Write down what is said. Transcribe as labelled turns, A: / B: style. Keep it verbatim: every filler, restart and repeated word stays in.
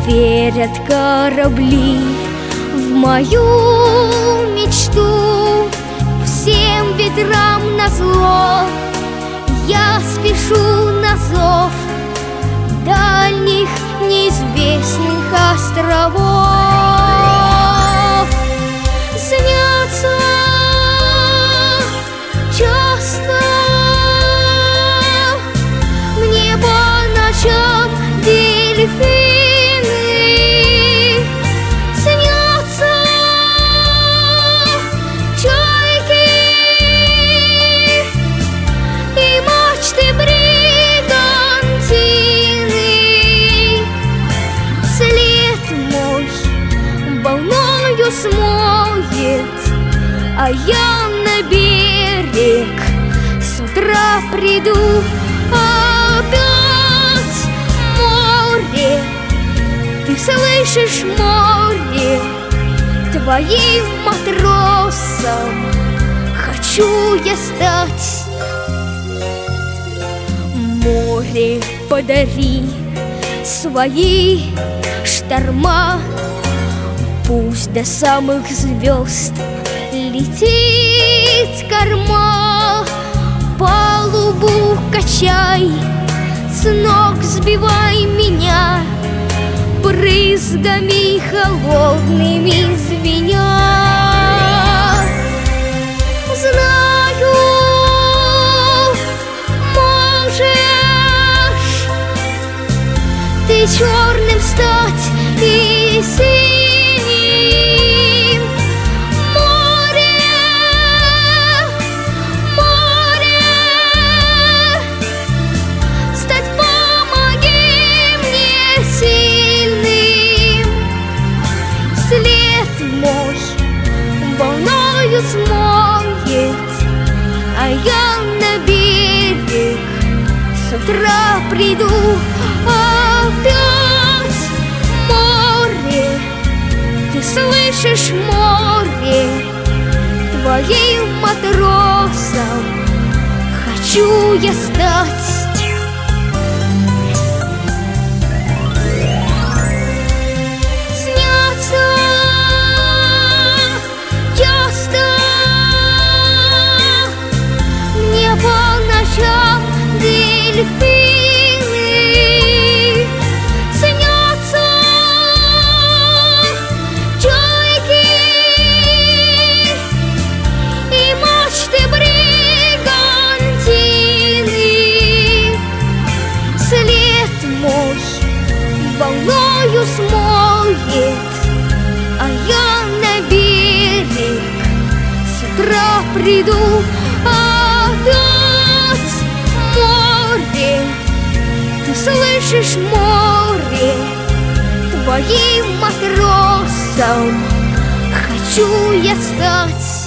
A: верят корабли в мою мечту. Всем ветрам назло я спешу на зов дальних неизвестных островов. Снятся часто мне по ночам дельфины. Смоет, а я на берег с утра приду. Опять море, ты слышишь, море, твоим матросом хочу я стать. Море, подари свои шторма, пусть до самых звезд летит корма. Палубу качай, с ног сбивай меня, брызгами холодными звеня. Знаю, можешь ты черным стать и синим. Волною смоет, а я на берег с утра приду. Опять море, ты слышишь, море, твоим матросом хочу я стать. Дельфины, снятся чайки и мачты бригантины. След мой волною смоет, а я на берег с утра приду. Опять море, ты слышишь, море, твоим матросом хочу я стать.